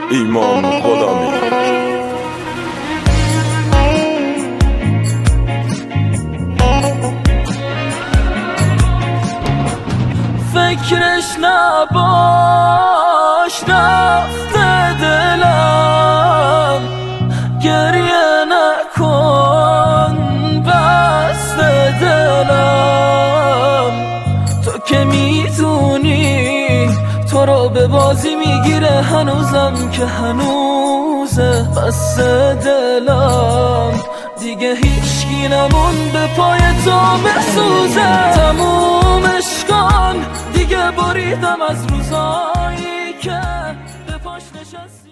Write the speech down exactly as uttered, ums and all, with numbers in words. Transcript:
ایمان غلامی. فکرش نباش رفته دلم، گریه نکن بسته دلم. تو که میدونی تو رو به بازی میگیره هنوزم که هنوزه بسته دلم. دیگه هیچکی نمون به پای تو بسوزه. تمومش کن دیگه، بریدم از روزایی که به پاش نشست.